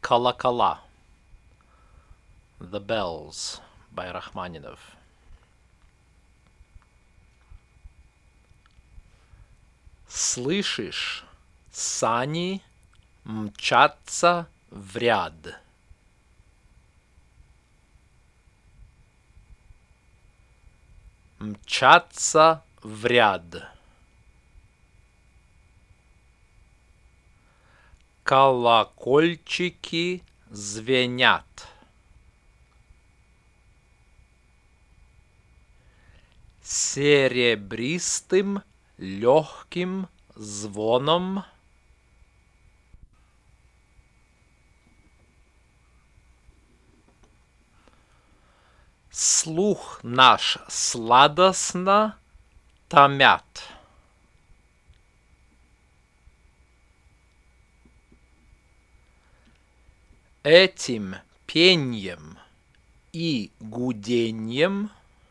Колокола. The Bells by Rachmaninoff. Слышишь, сани мчатся в ряд. Мчатся в ряд. Колокольчики звенят. Серебристым легким звоном слух наш сладостно томят. Этим пеньем и гуденьем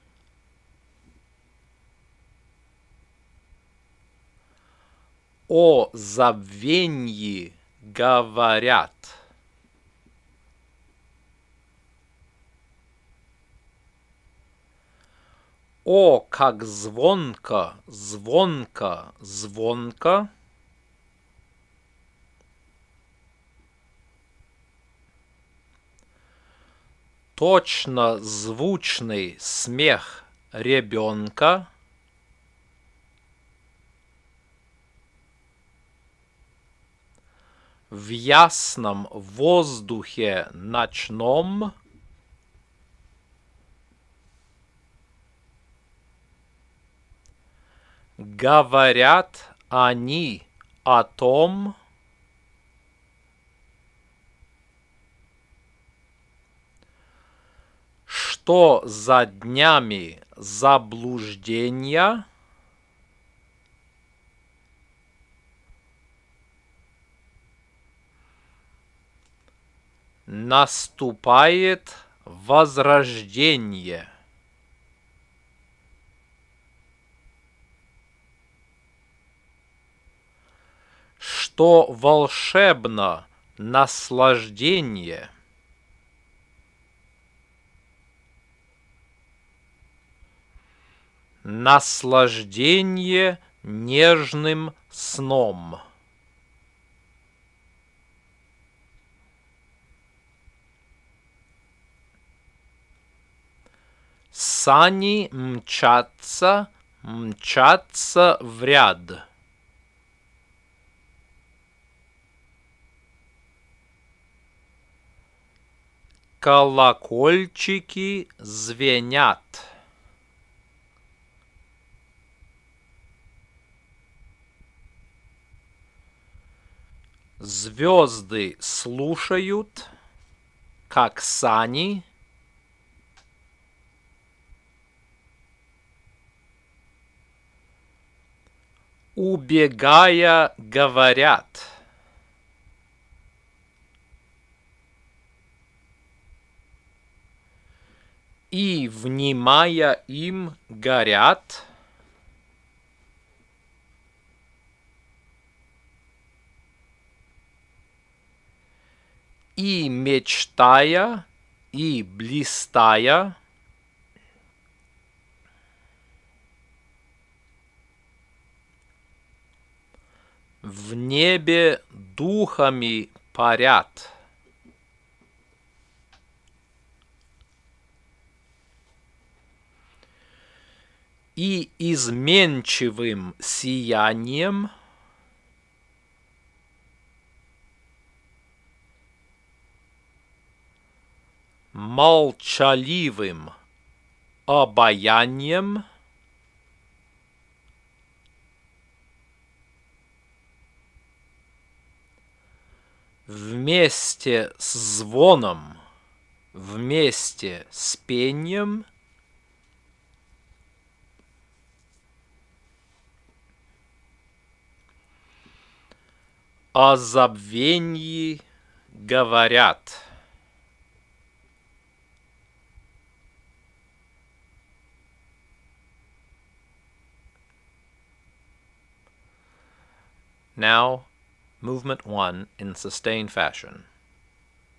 о забвеньи говорят. О, как звонко, звонко, звонко точно звучный смех ребенка в ясном воздухе ночном говорят они о том, что за днями заблуждения наступает возрождение. Что волшебно наслаждение. Наслаждение нежным сном. Сани мчатся, мчатся в ряд. Колокольчики звенят. Звезды слушают, как сани убегая говорят. И, внимая им, горят. И, мечтая, и блистая, в небе духами парят. И изменчивым сиянием молчаливым обаянием вместе с звоном, вместе с пением о забвеньи говорят. Now, movement 1 in sustained fashion.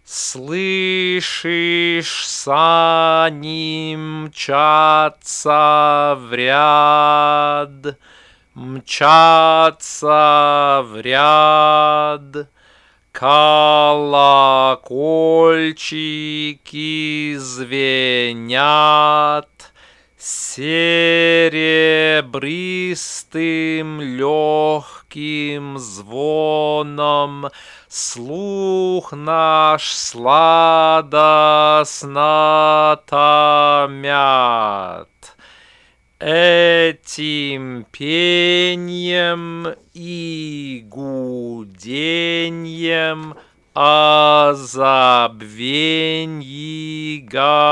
Слышишь, сани мчатся в ряд, мчатся в ряд. Колокольчики звенят серебристым легким звоном. Слух наш сладостно томят. Этим пением и гуденьем о забвеньи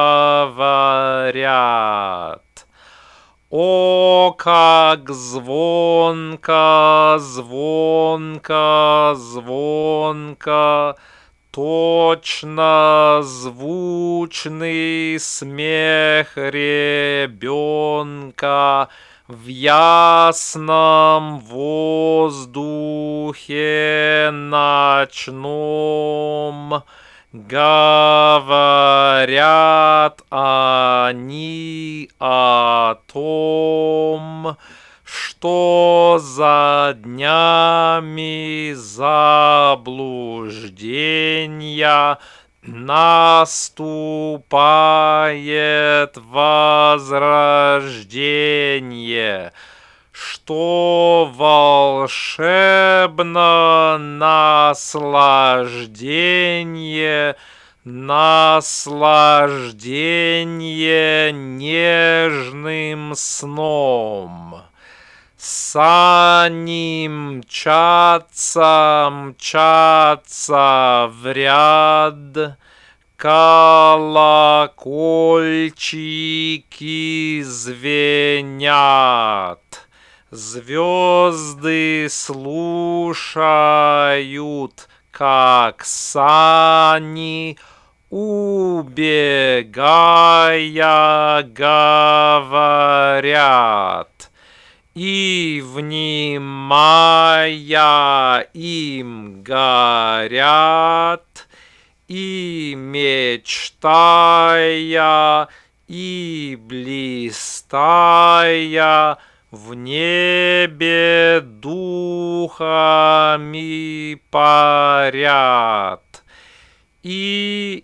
говорят. О, как звонко, звонко, звонко, точно звучный смех ребенка в ясном воздухе ночном. Говорят они о том, что за днями заблуждения наступает возрождение, что волшебно наслаждение, наслаждение нежным сном. Сани мчатся, мчатся в ряд, колокольчики звенят. Звезды слушают, как сани, убегая, говорят. И, внимая им, горят, и, мечтая, и, блистая, в небе духами парят. И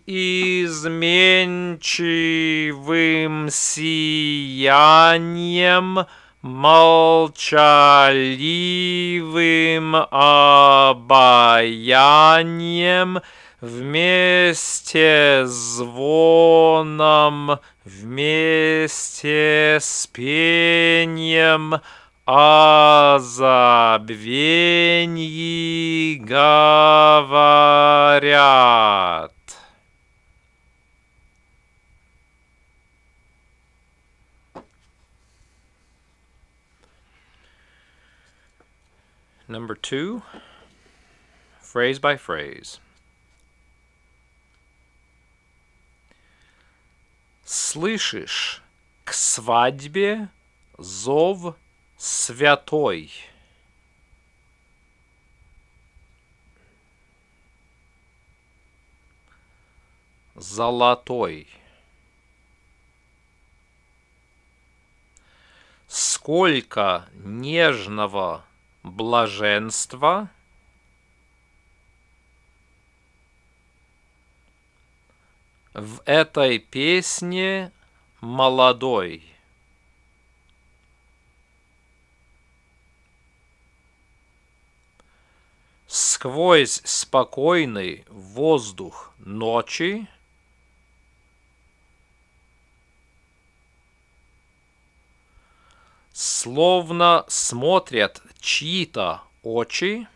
изменчивым сиянием, молчаливым обаянием, вместе с звоном, вместе с пением о забвеньи говорят. Number 2, phrase by phrase. Слышишь, к свадьбе зов святой. Золотой. Сколько нежного блаженства в этой песне молодой. Сквозь спокойный воздух ночи словно смотрят чьи-то очи,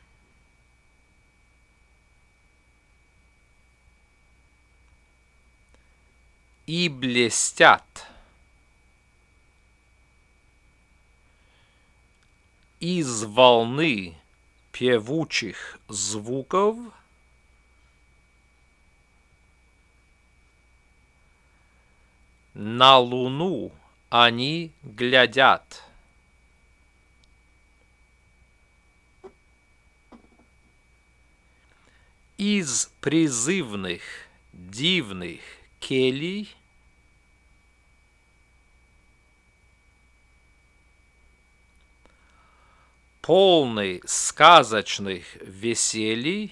и блестят. Из волны певучих звуков на луну они глядят. Из призывных дивных келий, полный сказочных веселий,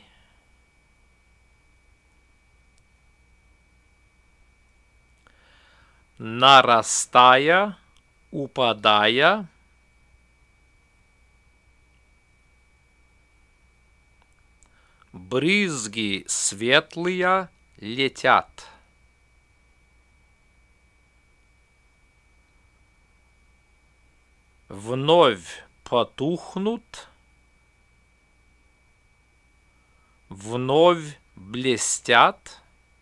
нарастая, упадая, брызги светлые летят. Вновь потухнут, вновь блестят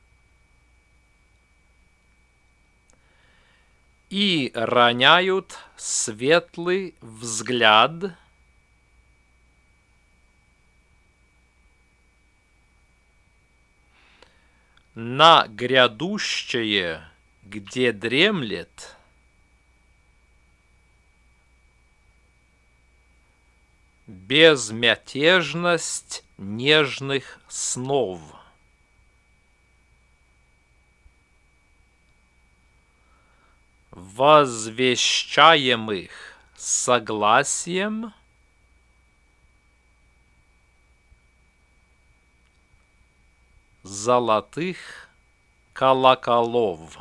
и роняют светлый взгляд на грядущее, где дремлет безмятежность нежных снов. Возвещаемых согласием золотых колоколов.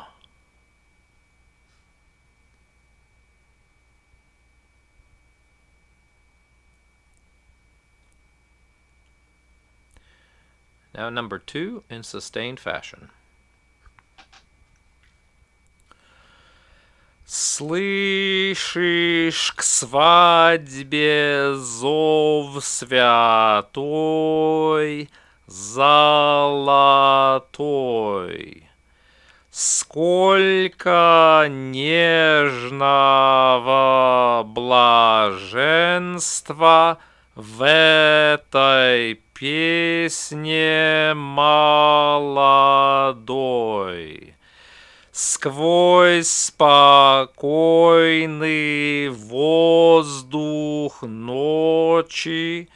Now number 2 in sustained fashion. Слышишь к свадьбе зов святой, золотой. Сколько нежного блаженства в этой песне молодой. Сквозь спокойный воздух ночи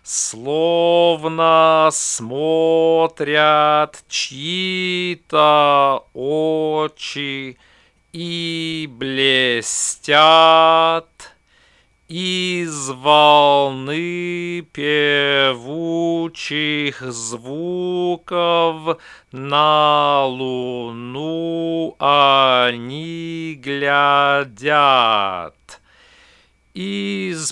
словно смотрят чьи-то очи и блестят из волны певучих звуков на луну они глядят. Из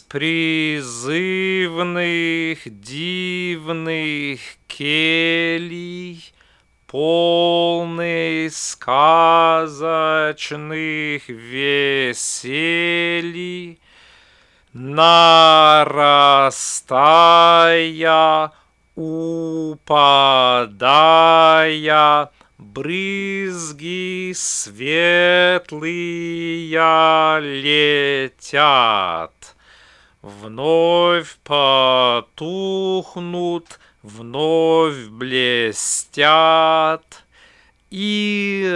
призывных дивных келий, полный сказочных веселий, нарастая, упадая, брызги светлые летят. Вновь потухнут, вновь блестят и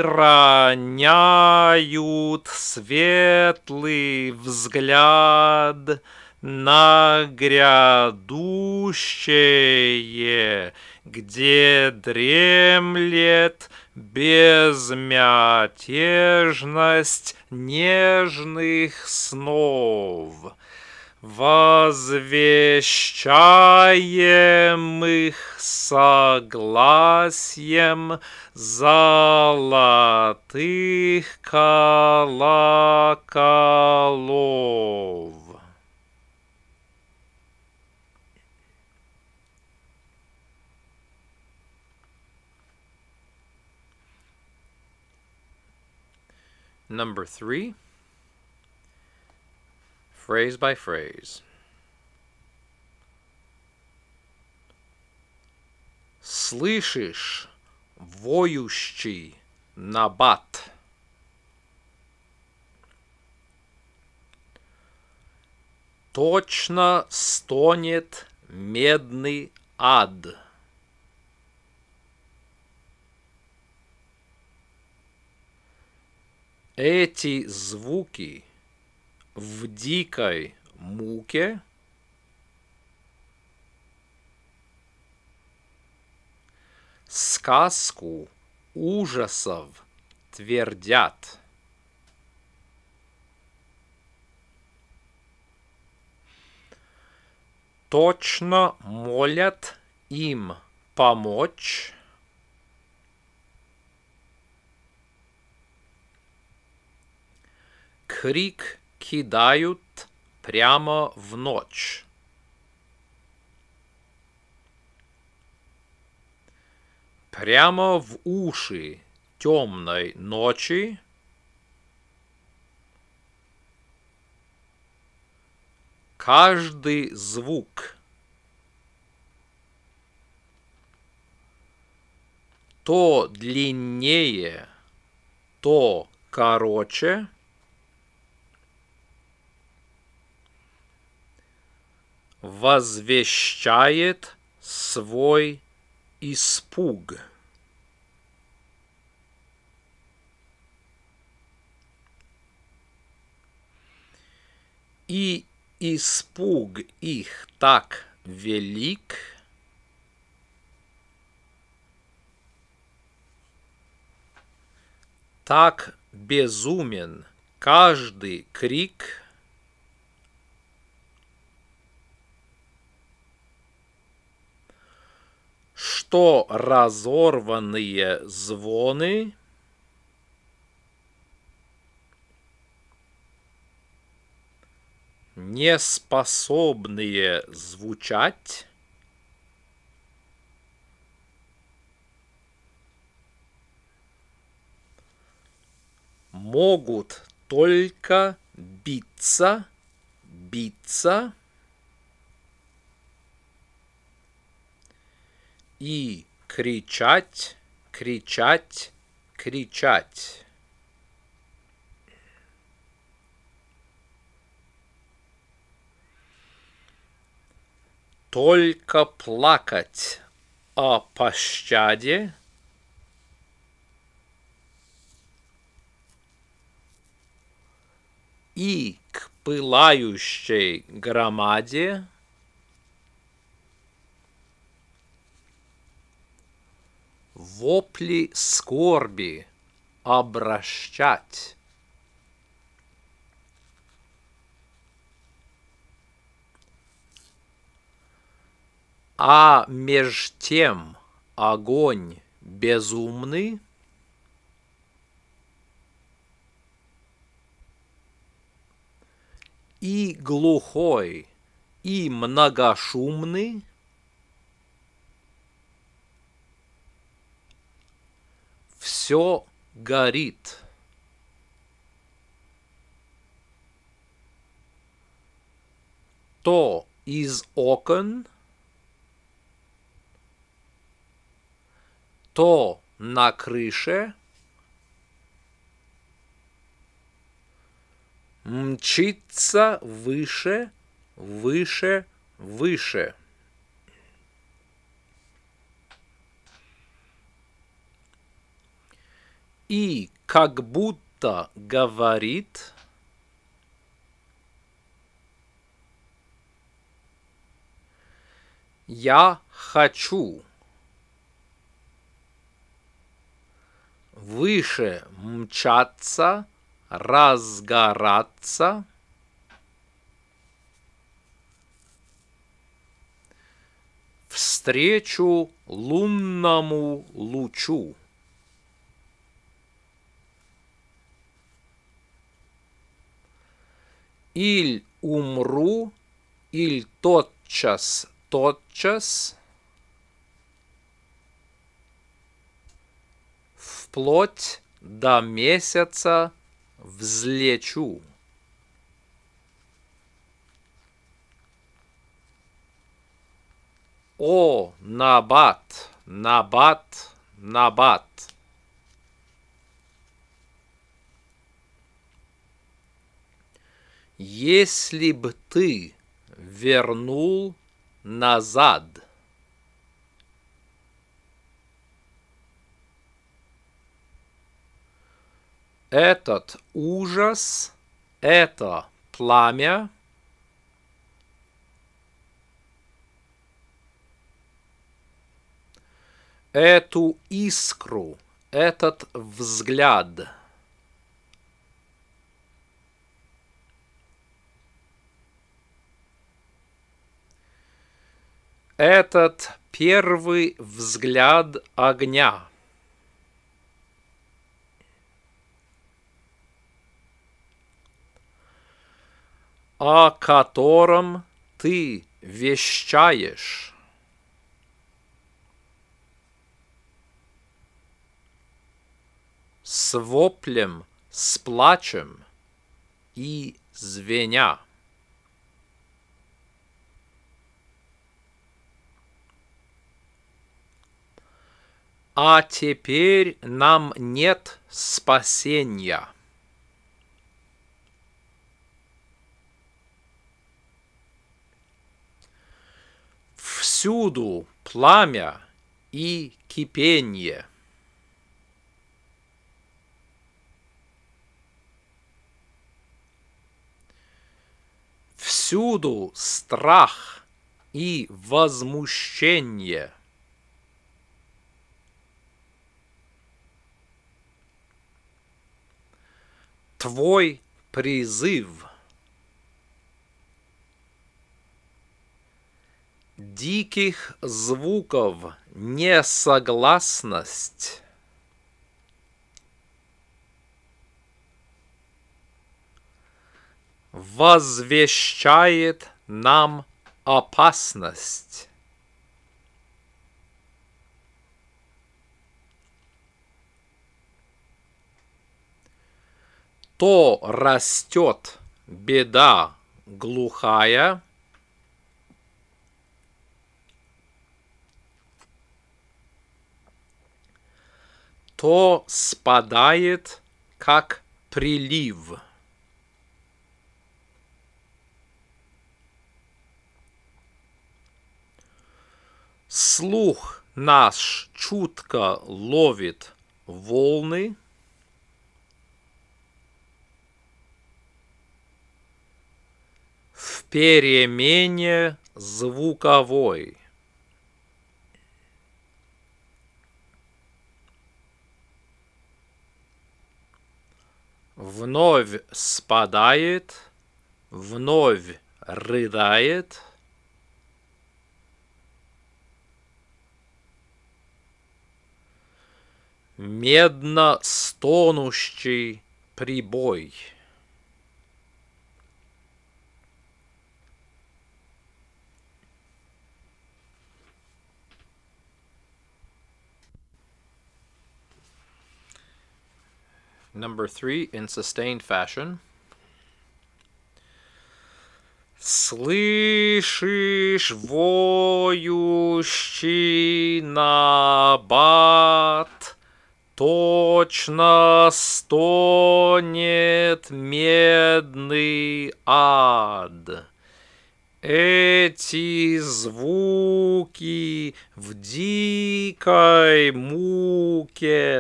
роняют светлый взгляд на грядущее, где дремлет безмятежность нежных снов. Возвещаемых согласием золотых колоколов. Number 3, phrase by phrase. Слышишь, воющий набат? Точно стонет медный ад. Эти звуки в дикой муке сказку ужасов твердят. Точно молят им помочь. Крик кидают прямо в ночь. Прямо в уши темной ночи. Каждый звук то длиннее, то короче, возвещает свой испуг. И испуг их так велик, так безумен каждый крик, что разорванные звоны не способные звучать, могут только биться и кричать. Только плакать о пощаде и к пылающей громаде вопли скорби обращать. А меж тем огонь безумный и глухой, и многошумный все горит. То из окон, то на крыше мчится выше. И как будто говорит: я хочу выше мчаться, разгораться, встречу лунному лучу. Иль умру, иль тотчас вплоть до месяца взлечу. О, Набат! Если б ты вернул назад этот ужас, это пламя, эту искру, этот взгляд. Этот первый взгляд огня. О котором ты вещаешь. С воплем, с плачем и звеня. А теперь нам нет спасения. Всюду пламя и кипенье. Всюду страх и возмущение. Твой призыв. Диких звуков несогласность. Возвещает нам опасность. То растет беда глухая, то спадает, как прилив. Слух наш чутко ловит волны, в перемене звуковой. Вновь спадает, вновь рыдает. Медно стонущий прибой. Number 3 in sustained fashion. Слышишь воющий набат, точно стонет медный ад. Эти звуки в дикой муке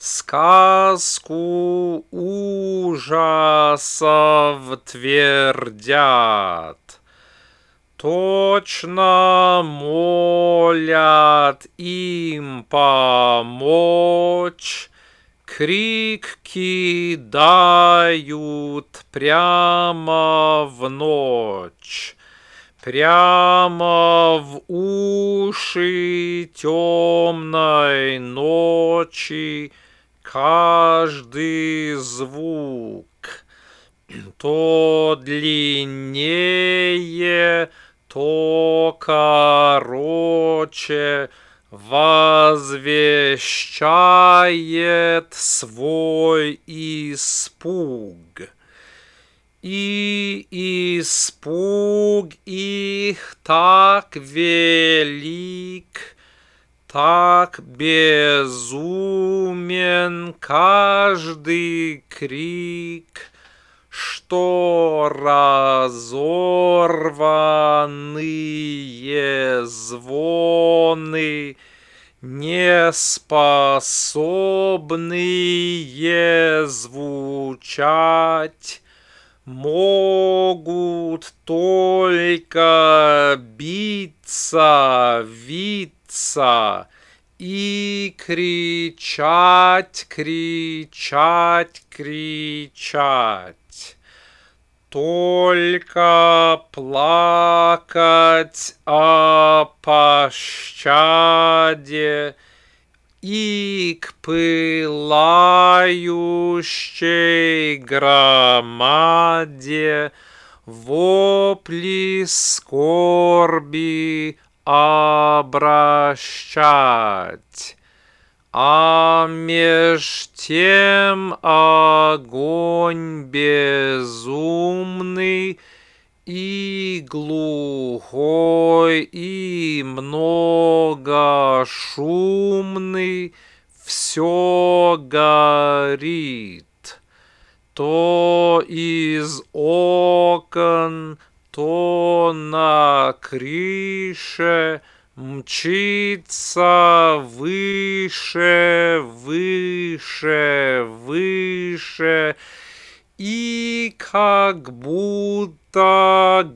сказку ужасов твердят. Точно молят им помочь, крик кидают прямо в ночь. Прямо в уши темной ночи каждый звук, то длиннее, то короче, возвещает свой испуг. И испуг их так велик, так безумен каждый крик, что разорванные звоны не способные звучать, могут только биться, виться и кричать, кричать, кричать. Только плакать о пощаде и к пылающей громаде вопли скорби обращать. А меж тем огонь безумный и глухой, и многошумный все горит. То из окон, то на крыше мчится выше, выше, выше, и как будто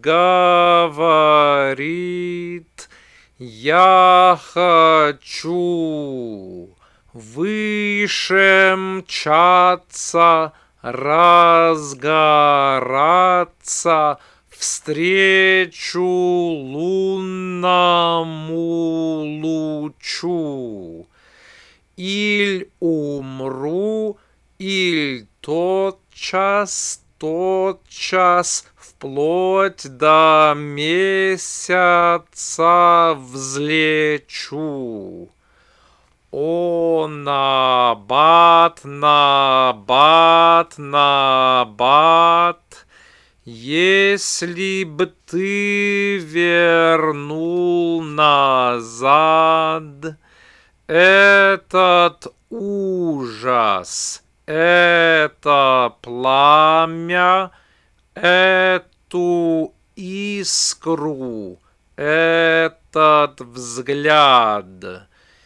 говорит: я хочу выше мчаться, разгораться встречу лунному лучу. Иль умру, иль тотчас, тотчас вплоть до месяца взлечу. О, Набат, Набат, Набат, если б ты вернул назад этот ужас, это пламя, эту искру, этот взгляд,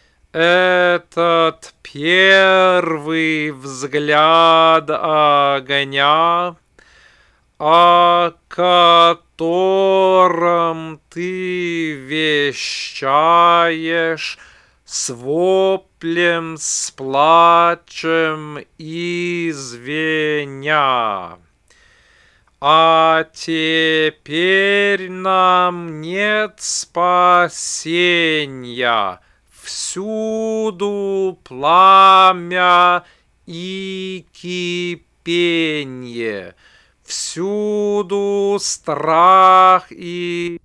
этот первый взгляд огня, о котором ты вещаешь с воплем, с плачем и звеня. А теперь нам нет спасения, всюду пламя и кипенье, всюду страх и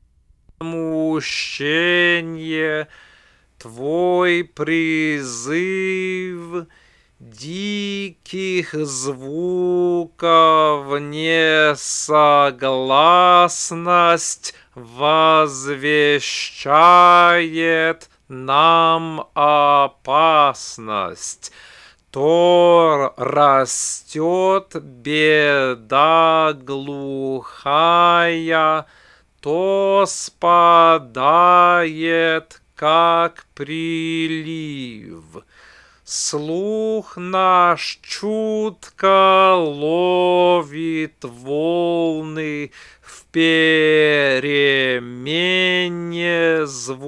смущение. Твой призыв диких звуков несогласность возвещает нам опасность. То растет беда глухая, то спадает, как прилив. Слух наш чутко ловит волны в перемене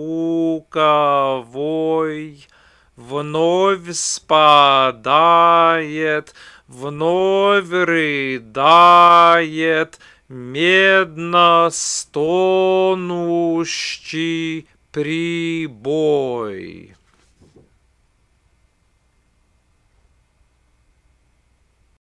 звуковой. Вновь спадает, вновь рыдает медно стонущий прибой.